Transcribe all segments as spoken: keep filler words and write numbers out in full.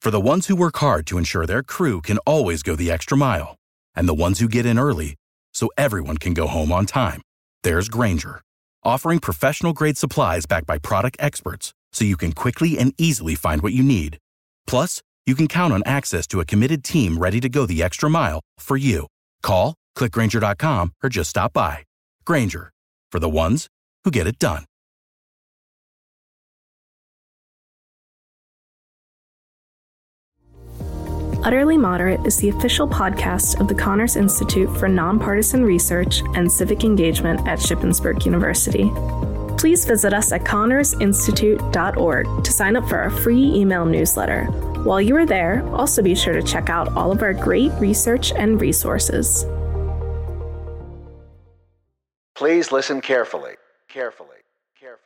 For the ones who work hard to ensure their crew can always go the extra mile, and the ones who get in early so everyone can go home on time, there's Grainger, offering professional-grade supplies backed by product experts so you can quickly and easily find what you need. Plus, you can count on access to a committed team ready to go the extra mile for you. Call, click Grainger dot com, or just stop by. Grainger, for the ones who get it done. Utterly Moderate is the official podcast of the Connors Institute for Nonpartisan Research and Civic Engagement at Shippensburg University. Please visit us at connors institute dot org to sign up for our free email newsletter. While you are there, also be sure to check out all of our great research and resources. Please listen carefully, carefully, carefully.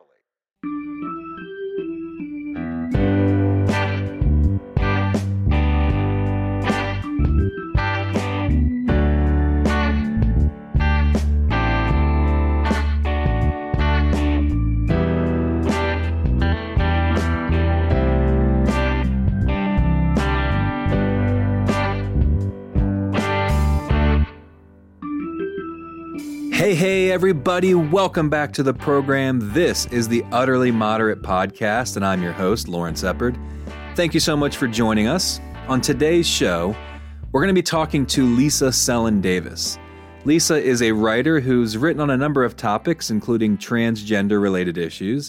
Hey, hey, everybody. Welcome back to the program. This is the Utterly Moderate Podcast, and I'm your host, Lauren Seppard. Thank you so much for joining us. On today's show, we're going to be talking to Lisa Sellen Davis. Lisa is a writer who's written on a number of topics, including transgender-related issues.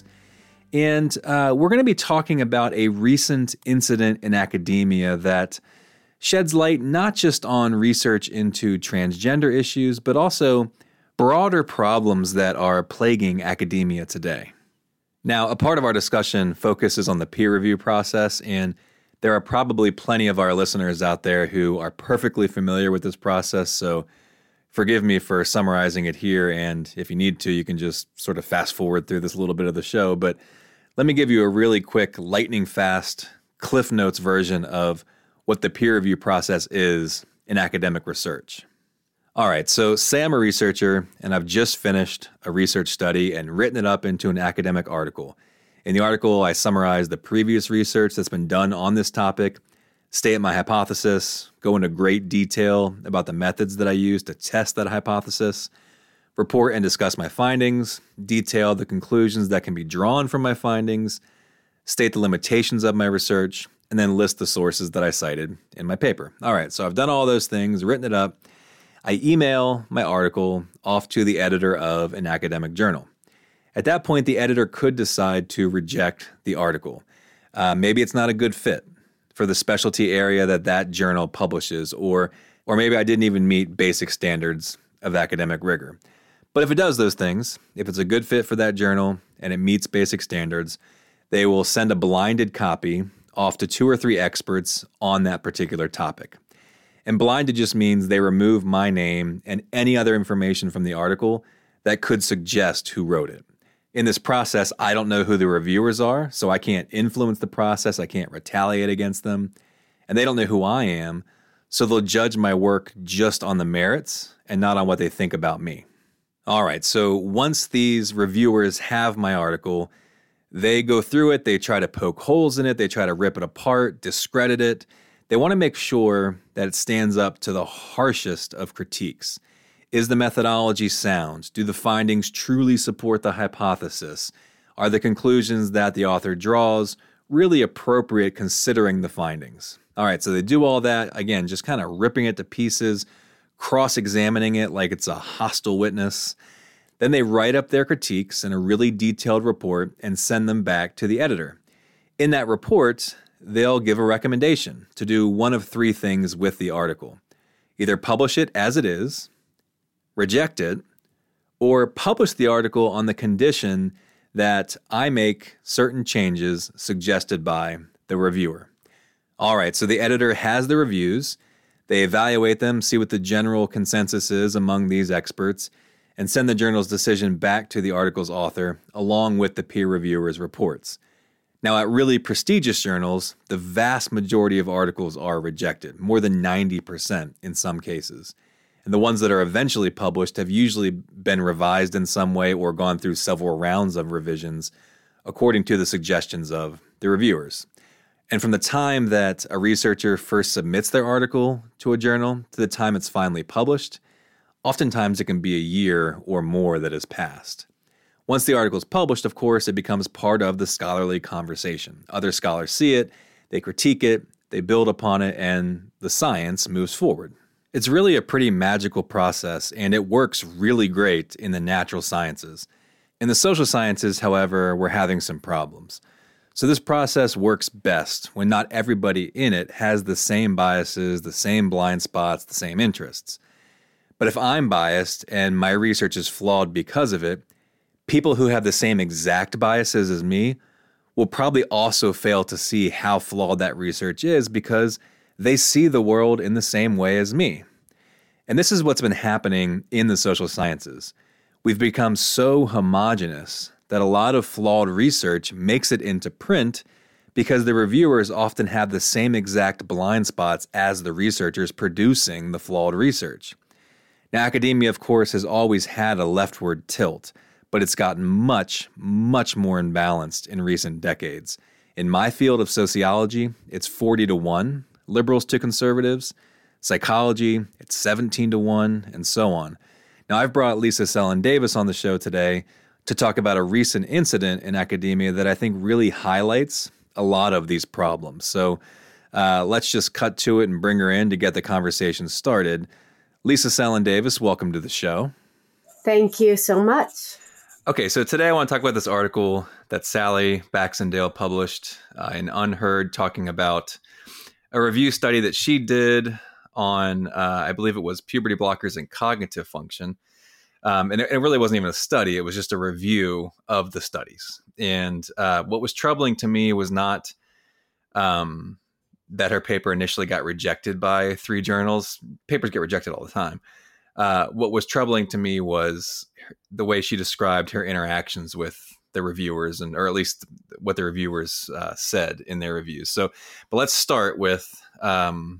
And uh, we're going to be talking about a recent incident in academia that sheds light not just on research into transgender issues, but also broader problems that are plaguing academia today. Now, a part of our discussion focuses on the peer review process, and there are probably plenty of our listeners out there who are perfectly familiar with this process, so forgive me for summarizing it here, and if you need to, you can just sort of fast forward through this little bit of the show, but let me give you a really quick, lightning-fast, Cliff Notes version of what the peer review process is in academic research. All right, so say I'm a researcher, and I've just finished a research study and written it up into an academic article. In the article, I summarize the previous research that's been done on this topic, state my hypothesis, go into great detail about the methods that I use to test that hypothesis, report and discuss my findings, detail the conclusions that can be drawn from my findings, state the limitations of my research, and then list the sources that I cited in my paper. All right, so I've done all those things, written it up. I email my article off to the editor of an academic journal. At that point, the editor could decide to reject the article. Uh, maybe it's not a good fit for the specialty area that that journal publishes, or, or maybe I didn't even meet basic standards of academic rigor. But if it does those things, if it's a good fit for that journal and it meets basic standards, they will send a blinded copy off to two or three experts on that particular topic. And blinded just means they remove my name and any other information from the article that could suggest who wrote it. In this process, I don't know who the reviewers are, so I can't influence the process, I can't retaliate against them, and they don't know who I am, so they'll judge my work just on the merits and not on what they think about me. All right, so once these reviewers have my article, they go through it, they try to poke holes in it, they try to rip it apart, discredit it. They want to make sure that it stands up to the harshest of critiques. Is the methodology sound? Do the findings truly support the hypothesis? Are the conclusions that the author draws really appropriate considering the findings? All right, so they do all that, again, just kind of ripping it to pieces, cross-examining it like it's a hostile witness. Then they write up their critiques in a really detailed report and send them back to the editor. In that report, they'll give a recommendation to do one of three things with the article. Either publish it as it is, reject it, or publish the article on the condition that I make certain changes suggested by the reviewer. All right, so the editor has the reviews. They evaluate them, see what the general consensus is among these experts, and send the journal's decision back to the article's author along with the peer reviewer's reports. Now, at really prestigious journals, the vast majority of articles are rejected, more than ninety percent in some cases. And the ones that are eventually published have usually been revised in some way or gone through several rounds of revisions according to the suggestions of the reviewers. And from the time that a researcher first submits their article to a journal to the time it's finally published, oftentimes it can be a year or more that has passed. Once the article is published, of course, it becomes part of the scholarly conversation. Other scholars see it, they critique it, they build upon it, and the science moves forward. It's really a pretty magical process, and it works really great in the natural sciences. In the social sciences, however, we're having some problems. So this process works best when not everybody in it has the same biases, the same blind spots, the same interests. But if I'm biased and my research is flawed because of it, people who have the same exact biases as me will probably also fail to see how flawed that research is because they see the world in the same way as me. And this is what's been happening in the social sciences. We've become so homogenous that a lot of flawed research makes it into print because the reviewers often have the same exact blind spots as the researchers producing the flawed research. Now, academia, of course, has always had a leftward tilt, but it's gotten much, much more imbalanced in recent decades. In my field of sociology, it's forty to one, liberals to conservatives. Psychology, it's seventeen to one, and so on. Now, I've brought Lisa Selin-Davis on the show today to talk about a recent incident in academia that I think really highlights a lot of these problems. So uh, let's just cut to it and bring her in to get the conversation started. Lisa Selin-Davis, welcome to the show. Thank you so much. Okay, so today I want to talk about this article that Sally Baxendale published uh, in Unheard, talking about a review study that she did on, uh, I believe it was puberty blockers and cognitive function. Um, and it, it really wasn't even a study. It was just a review of the studies. And uh, what was troubling to me was not um, that her paper initially got rejected by three journals. Papers get rejected all the time. Uh, what was troubling to me was the way she described her interactions with the reviewers, and or at least what the reviewers uh, said in their reviews. So, but let's start with, um,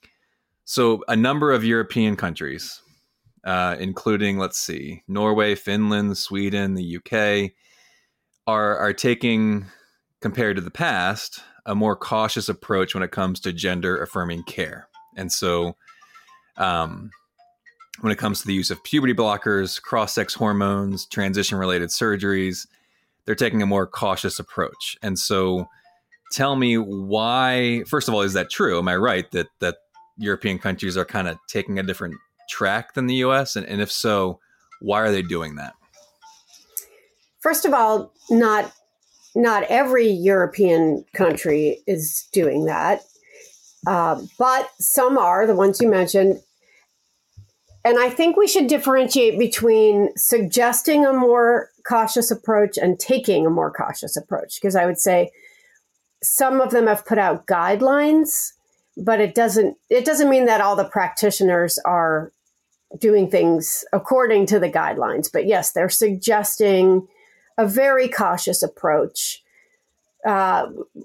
so a number of European countries, uh, including, let's see, Norway, Finland, Sweden, the U K, are are taking, compared to the past, a more cautious approach when it comes to gender-affirming care. And so, um, when it comes to the use of puberty blockers, cross-sex hormones, transition-related surgeries, they're taking a more cautious approach. And so tell me why, first of all, is that true? Am I right that that European countries are kind of taking a different track than the U S? And, and if so, why are they doing that? First of all, not not every European country is doing that, uh, but some are, the ones you mentioned. And I think we should differentiate between suggesting a more cautious approach and taking a more cautious approach, because I would say some of them have put out guidelines, but it doesn't it doesn't mean that all the practitioners are doing things according to the guidelines. But yes, they're suggesting a very cautious approach uh,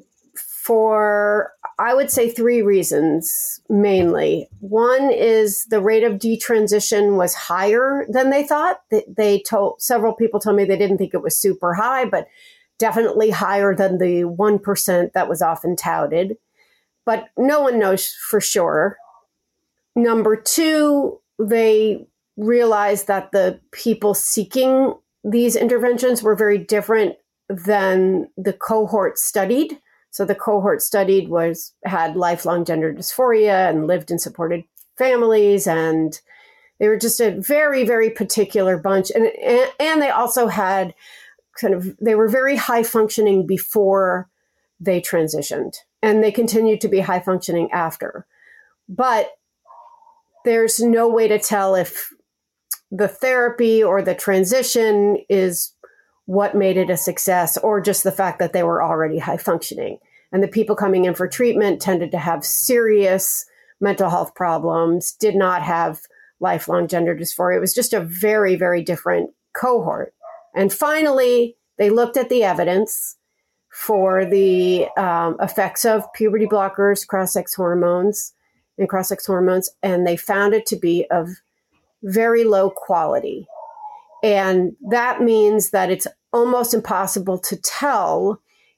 for, I would say, three reasons mainly. One is the rate of detransition was higher than they thought. They, they told several people told me they didn't think it was super high, but definitely higher than the one percent that was often touted. But no one knows for sure. Number two, they realized that the people seeking these interventions were very different than the cohort studied. So the cohort studied was had lifelong gender dysphoria and lived in supported families, and they were just a very, very particular bunch. And, and, and they also had kind of, they were very high functioning before they transitioned, and they continued to be high functioning after. But there's no way to tell if the therapy or the transition is what made it a success, or just the fact that they were already high functioning. And the people coming in for treatment tended to have serious mental health problems, did not have lifelong gender dysphoria. It was just a very, very different cohort. And finally, they looked at the evidence for the um, effects of puberty blockers, cross-sex hormones, and cross-sex hormones, and they found it to be of very low quality. And that means that it's almost impossible to tell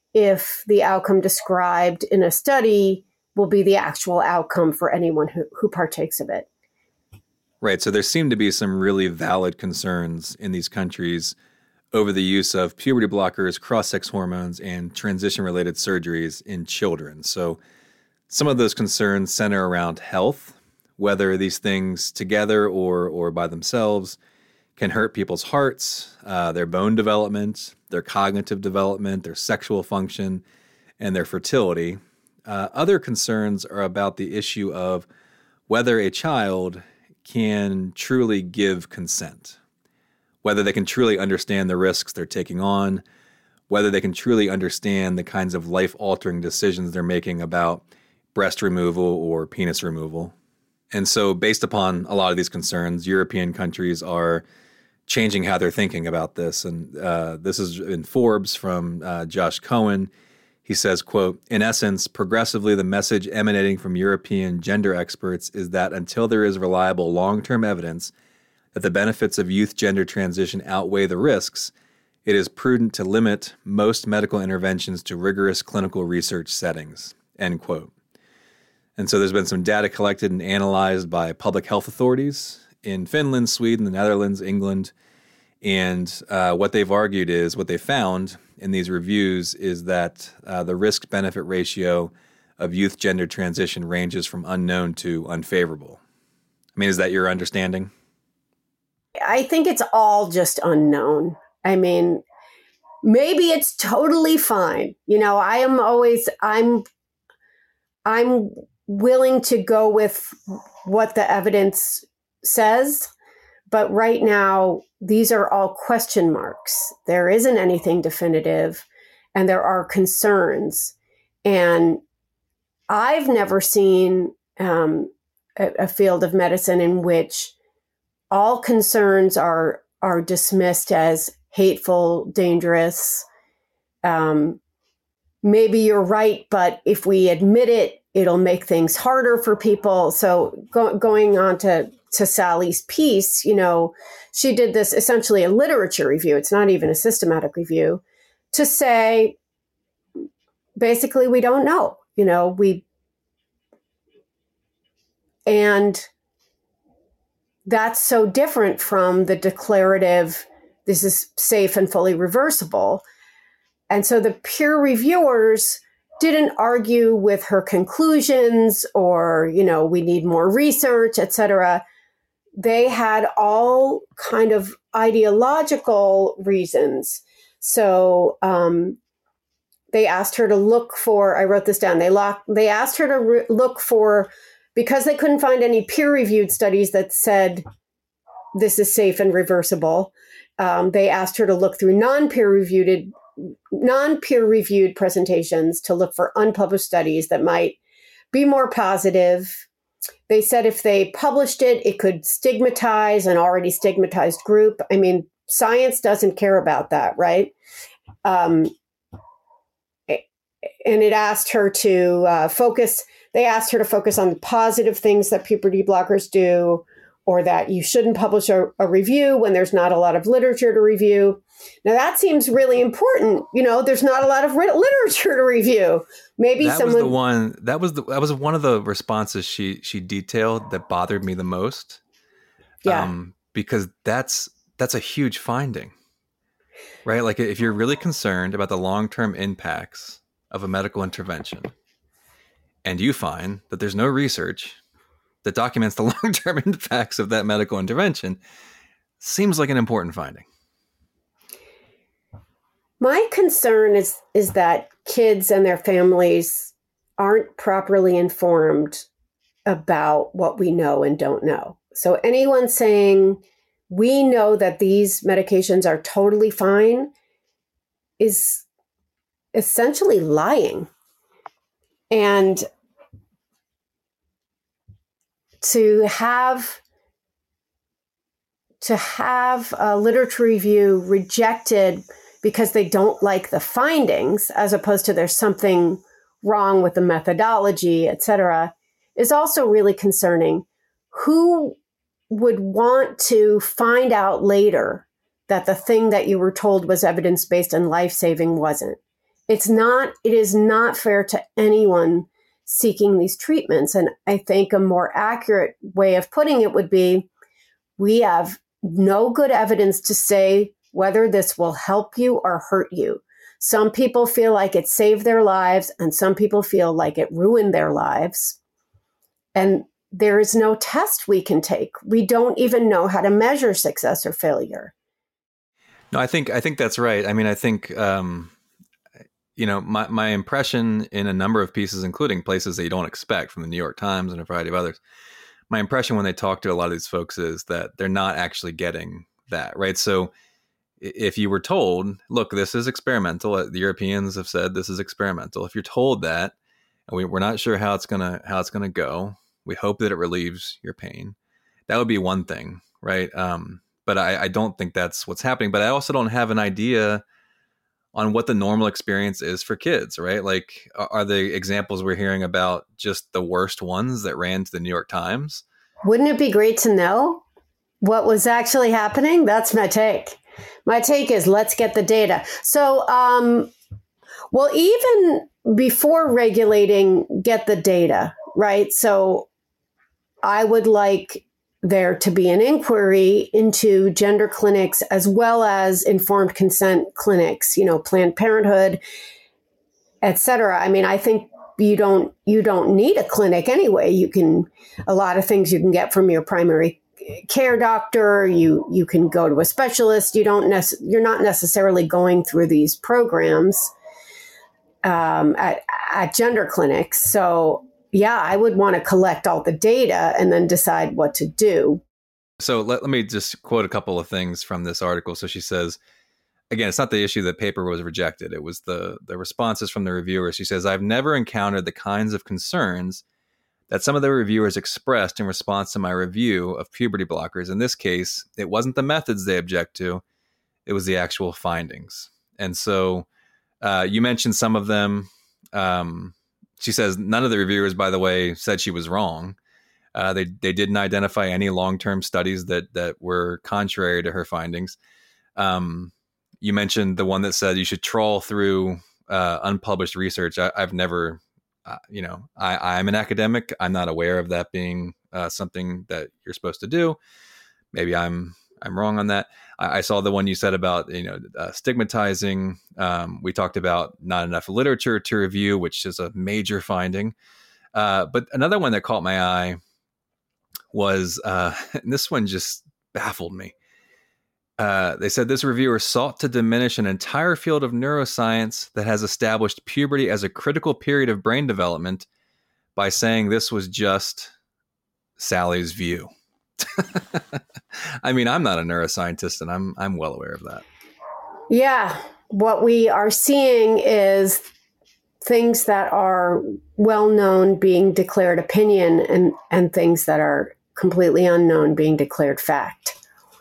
if the outcome described in a study will be the actual outcome for anyone who, who partakes of it. Right. So there seem to be some really valid concerns in these countries over the use of puberty blockers, cross-sex hormones, and transition-related surgeries in children. So some of those concerns center around health, whether these things together or or by themselves can hurt people's hearts, uh, their bone development, their cognitive development, their sexual function, and their fertility. Uh, other concerns are about the issue of whether a child can truly give consent, whether they can truly understand the risks they're taking on, whether they can truly understand the kinds of life-altering decisions they're making about breast removal or penis removal. And so based upon a lot of these concerns, European countries are changing how they're thinking about this. And uh, this is in Forbes from uh, Josh Cohen. He says, quote, "In essence, progressively the message emanating from European gender experts is that until there is reliable long-term evidence that the benefits of youth gender transition outweigh the risks, it is prudent to limit most medical interventions to rigorous clinical research settings," end quote. And so there's been some data collected and analyzed by public health authorities in Finland, Sweden, the Netherlands, England. And uh, what they've argued is, what they found in these reviews is that uh, the risk-benefit ratio of youth gender transition ranges from unknown to unfavorable. I mean, is that your understanding? I think it's all just unknown. I mean, maybe it's totally fine. You know, I am always, I'm, I'm willing to go with what the evidence says. But right now, these are all question marks. There isn't anything definitive, and there are concerns. And I've never seen um, a, a field of medicine in which all concerns are are dismissed as hateful, dangerous. Um, maybe you're right, but if we admit it, it'll make things harder for people. So go, going on to to Sally's piece, you know, she did this essentially a literature review. It's not even a systematic review to say, basically, we don't know, you know, we, and that's so different from the declarative, this is safe and fully reversible. And so the peer reviewers didn't argue with her conclusions or, you know, we need more research, et cetera. They had all kind of ideological reasons. So um, they asked her to look for, I wrote this down, they, lock, they asked her to re- look for, because they couldn't find any peer-reviewed studies that said this is safe and reversible, um, they asked her to look through non-peer-reviewed non-peer-reviewed presentations to look for unpublished studies that might be more positive. They said if they published it, it could stigmatize an already stigmatized group. I mean, science doesn't care about that, right? Um, and it asked her to uh, focus, they asked her to focus on the positive things that puberty blockers do, or that you shouldn't publish a, a review when there's not a lot of literature to review. Now that seems really important. You know, there's not a lot of ri- literature to review. Maybe that someone. was the one. That was the. That was one of the responses she she detailed that bothered me the most. Yeah. Um, because that's that's a huge finding, right? Like if you're really concerned about the long-term impacts of a medical intervention, and you find that there's no research that documents the long-term impacts of that medical intervention, seems like an important finding. My concern is is that kids and their families aren't properly informed about what we know and don't know. So anyone saying we know that these medications are totally fine is essentially lying. And to have to have a literature review rejected because they don't like the findings, as opposed to there's something wrong with the methodology, et cetera, is also really concerning. Who would want to find out later that the thing that you were told was evidence-based and life-saving wasn't? it's not, it is not fair to anyone seeking these treatments. And I think a more accurate way of putting it would be, we have no good evidence to say whether this will help you or hurt you. Some people feel like it saved their lives, and some people feel like it ruined their lives. And there is no test we can take. We don't even know how to measure success or failure. No, I think I think that's right. I mean, I think, um, you know, my, my impression in a number of pieces, including places that you don't expect from the New York Times and a variety of others, my impression when they talk to a lot of these folks is that they're not actually getting that, right? So if you were told, look, this is experimental, the Europeans have said this is experimental. If you're told that, and we, we're not sure how it's gonna how it's gonna go, we hope that it relieves your pain. That would be one thing, right? Um, but I, I don't think that's what's happening. But I also don't have an idea on what the normal experience is for kids, right? Like, are the examples we're hearing about just the worst ones that ran to the New York Times? Wouldn't it be great to know what was actually happening? That's my take. My take is, let's get the data. So, um, well, even before regulating, get the data, right? So I would like there to be an inquiry into gender clinics as well as informed consent clinics, you know, Planned Parenthood, et cetera. I mean, I think you don't you don't need a clinic anyway. You can, a lot of things you can get from your primary care doctor. You you can go to a specialist. You don't nec- you're not necessarily going through these programs um, at at gender clinics. So yeah, I would want to collect all the data and then decide what to do. So let, let me just quote a couple of things from this article. So she says, again, it's not the issue that paper was rejected. It was the the responses from the reviewers. She says, I've never encountered the kinds of concerns that some of the reviewers expressed in response to my review of puberty blockers. In this case, it wasn't the methods they object to, it was the actual findings. And so uh, you mentioned some of them. Um, she says none of the reviewers, by the way, said she was wrong. Uh, they they didn't identify any long-term studies that that were contrary to her findings. Um, you mentioned the one that said you should trawl through uh, unpublished research. I, I've never, uh, you know, I, I'm an academic. I'm not aware of that being uh, something that you're supposed to do. Maybe I'm I'm wrong on that. I, I saw the one you said about, you know, uh, stigmatizing. Um, we talked about not enough literature to review, which is a major finding. Uh, but another one that caught my eye was, uh, and this one just baffled me. Uh, they said this reviewer sought to diminish an entire field of neuroscience that has established puberty as a critical period of brain development by saying this was just Sally's view. I mean, I'm not a neuroscientist, and I'm I'm well aware of that. Yeah, what we are seeing is things that are well known being declared opinion, and and things that are completely unknown being declared fact.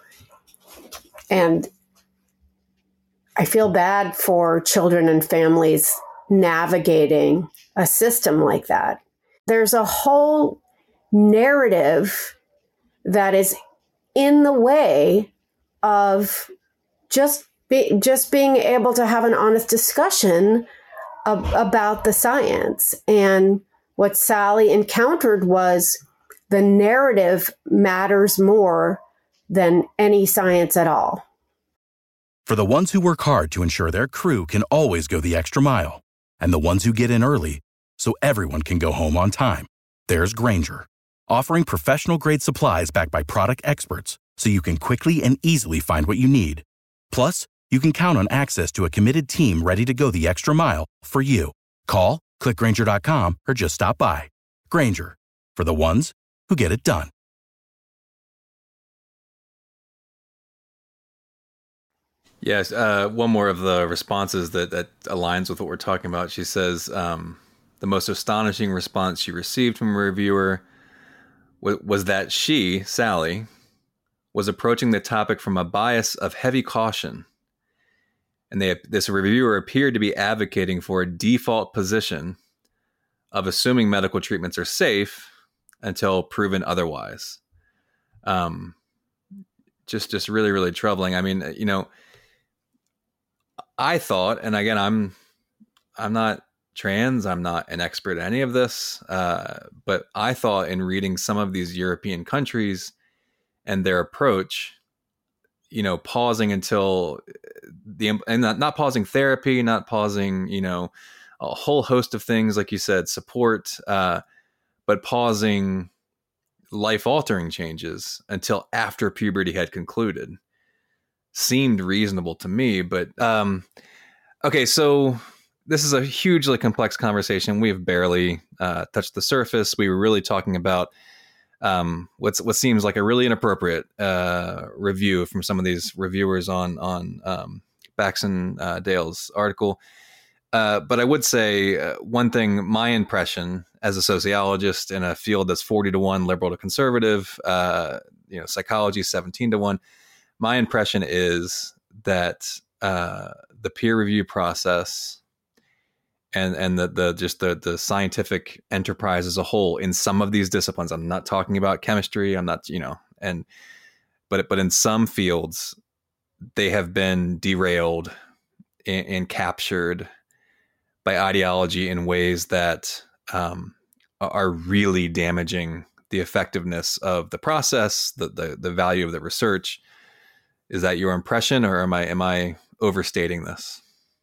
And I feel bad for children and families navigating a system like that. There's a whole narrative that is in the way of just be, just being able to have an honest discussion of, about the science. And what Sally encountered was the narrative matters more than any science at all. For the ones who work hard to ensure their crew can always go the extra mile, and the ones who get in early so everyone can go home on time, there's Grainger, offering professional-grade supplies backed by product experts so you can quickly and easily find what you need. Plus, you can count on access to a committed team ready to go the extra mile for you. Call, click Grainger dot com, or just stop by. Grainger, for the ones who get it done. Yes, uh, one more of the responses that, that aligns with what we're talking about. She says um, the most astonishing response she received from a reviewer w- was that she, Sally, was approaching the topic from a bias of heavy caution. And they, this reviewer appeared to be advocating for a default position of assuming medical treatments are safe until proven otherwise. Um, just, just really, really troubling. I mean, you know, I thought, and again, I'm I'm not trans. I'm not an expert at any of this. Uh, but I thought in reading some of these European countries and their approach, you know, pausing until the, and not, not pausing therapy, not pausing, you know, a whole host of things, like you said, support, uh, but pausing life altering changes until after puberty had concluded seemed reasonable to me. But, um, okay, so this is a hugely complex conversation. We have barely uh, touched the surface. We were really talking about um, what's what seems like a really inappropriate uh, review from some of these reviewers on on um, Baxendale's article. Uh, but I would say uh, one thing: my impression as a sociologist in a field that's forty to one liberal to conservative, uh, you know, psychology seventeen to one. My impression is that uh, the peer review process and and the the just the the scientific enterprise as a whole in some of these disciplines, I'm not talking about chemistry, I'm not, you know, and but but in some fields they have been derailed and, and captured by ideology in ways that um, are really damaging the effectiveness of the process, the, the the value of the research. Is that your impression, or am I am I overstating this?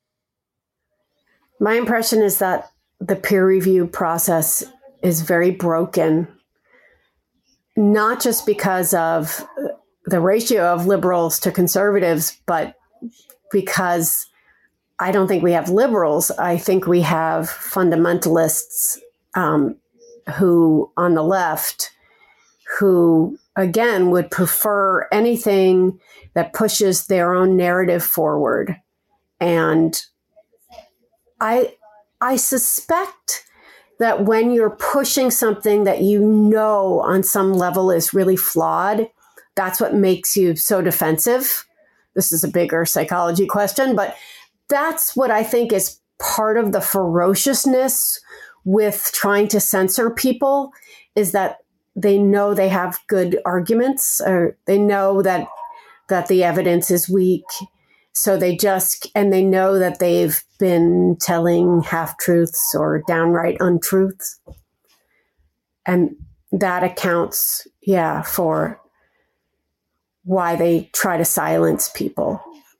My impression is that the peer review process is very broken, not just because of the ratio of liberals to conservatives, but because I don't think we have liberals. I think we have fundamentalists um, who, on the left, who, again, would prefer anything that pushes their own narrative forward. And I I suspect that when you're pushing something that you know on some level is really flawed, that's what makes you so defensive. This is a bigger psychology question, but that's what I think is part of the ferociousness with trying to censor people, is that they know they have good arguments, or they know that that the evidence is weak. So they just, and they know that they've been telling half-truths or downright untruths. And that accounts, yeah, for why they try to silence people.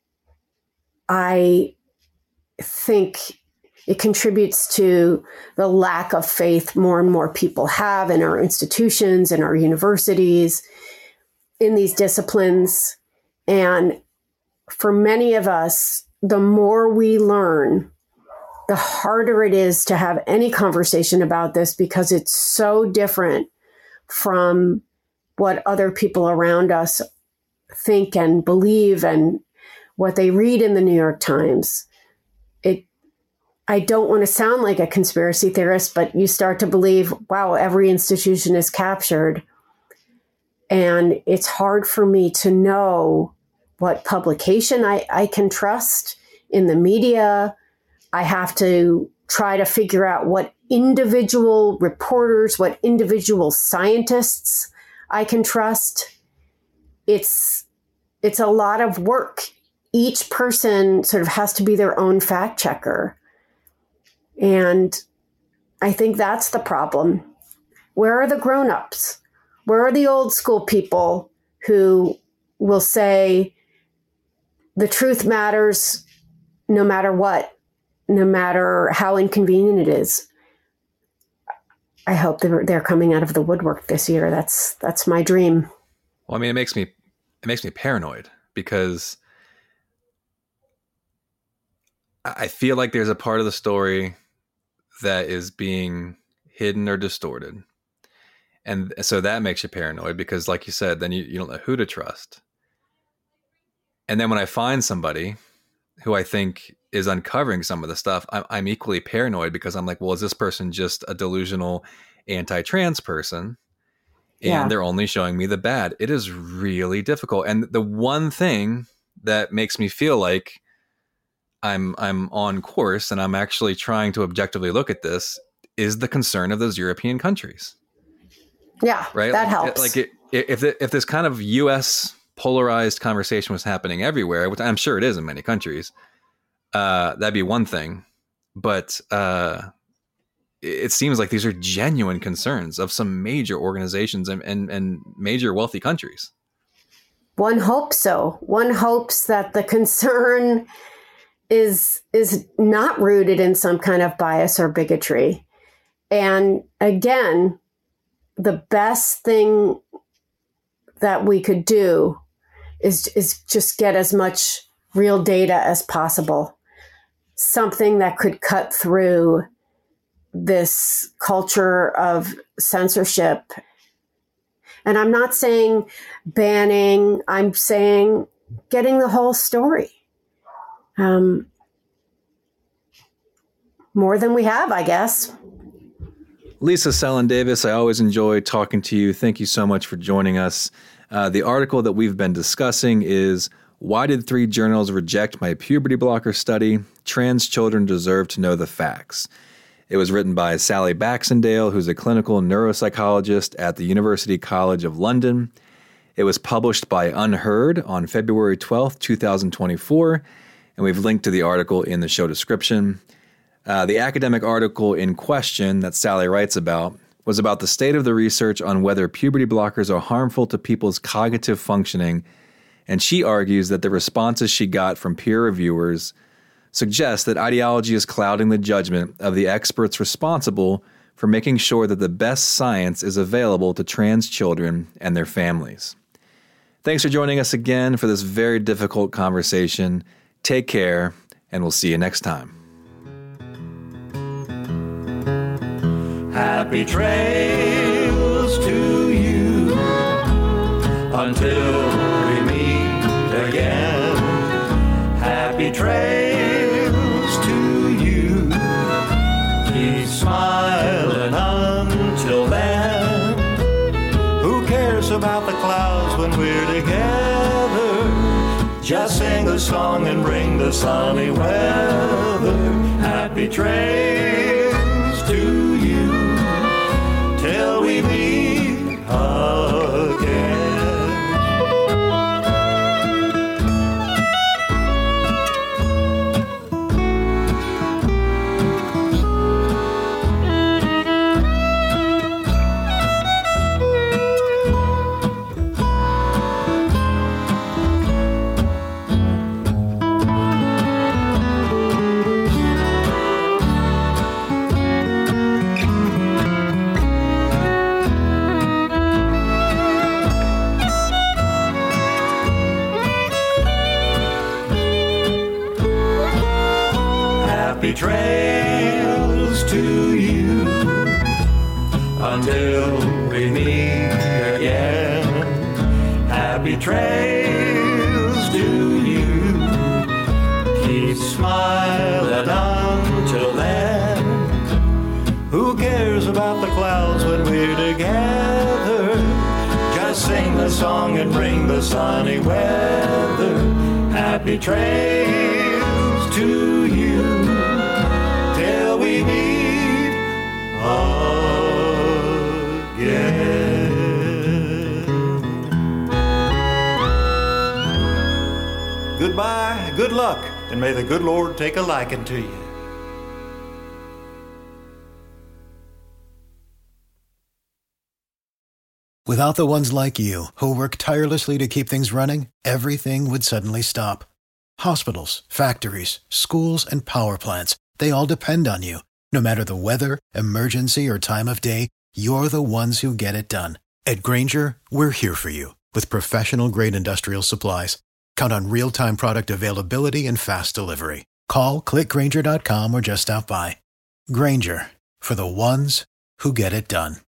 I think it contributes to the lack of faith more and more people have in our institutions, in our universities, in these disciplines. And for many of us, the more we learn, the harder it is to have any conversation about this, because it's so different from what other people around us think and believe and what they read in the New York Times. It, I don't want to sound like a conspiracy theorist, but you start to believe, wow, every institution is captured. And it's hard for me to know what publication I, I can trust in the media. I have to try to figure out what individual reporters, what individual scientists I can trust. It's it's a lot of work. Each person sort of has to be their own fact checker. And I think that's the problem. Where are the grown-ups? Where are the old school people who will say the truth matters no matter what, no matter how inconvenient it is? I hope they're, they're coming out of the woodwork this year. That's that's my dream. Well, I mean, it makes me it makes me paranoid, because I feel like there's a part of the story that is being hidden or distorted. And so that makes you paranoid, because like you said, then you, you don't know who to trust. And then when I find somebody who I think is uncovering some of the stuff, I'm, I'm equally paranoid, because I'm like, well, is this person just a delusional anti-trans person? And yeah. They're only showing me the bad. It is really difficult. And the one thing that makes me feel like I'm I'm on course and I'm actually trying to objectively look at this is the concern of those European countries. Yeah, right. That like, helps. Like it, if the, if this kind of U S polarized conversation was happening everywhere, which I'm sure it is in many countries, uh, that'd be one thing. but uh, it seems like these are genuine concerns of some major organizations and, and, and major wealthy countries. One hopes so. One hopes that the concern is is not rooted in some kind of bias or bigotry. And again, the best thing that we could do is, is just get as much real data as possible. Something that could cut through this culture of censorship. And I'm not saying banning, I'm saying getting the whole story. Um, more than we have, I guess. Lisa Sellen Davis, I always enjoy talking to you. Thank you so much for joining us. Uh, the article that we've been discussing is Why Did Three Journals Reject My Puberty Blocker Study? Trans Children Deserve to Know the Facts. It was written by Sally Baxendale, who's a clinical neuropsychologist at the University College of London. It was published by Unheard on February twelfth, twenty twenty-four, and we've linked to the article in the show description. Uh, the academic article in question that Sally writes about was about the state of the research on whether puberty blockers are harmful to people's cognitive functioning, and she argues that the responses she got from peer reviewers suggest that ideology is clouding the judgment of the experts responsible for making sure that the best science is available to trans children and their families. Thanks for joining us again for this very difficult conversation. Take care, and we'll see you next time. Happy trails to you until we meet again. Happy trails to you. Keep smiling until then. Who cares about the clouds when we're together? Just sing a song and bring the sunny weather. Happy trails to you till we meet again. Trails to you until we meet again. Happy trails to you. Keep smiling until then. Who cares about the clouds when we're together? Just sing the song and bring the sunny weather. Happy trails to you till we meet again. Goodbye, good luck, and may the good Lord take a liking to you. Without the ones like you, who work tirelessly to keep things running, everything would suddenly stop. Hospitals, factories, schools, and power plants, they all depend on you. No matter the weather, emergency, or time of day, you're the ones who get it done. At Grainger, we're here for you with professional-grade industrial supplies. Count on real-time product availability and fast delivery. Call, click Grainger dot com, or just stop by. Grainger, for the ones who get it done.